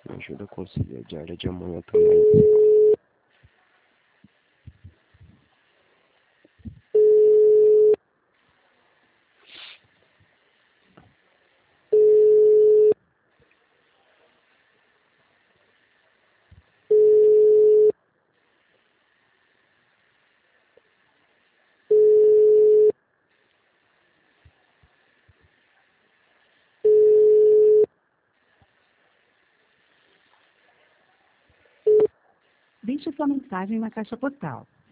Me ajuda a conciliar a diária de amanhã também. Deixe sua mensagem na caixa postal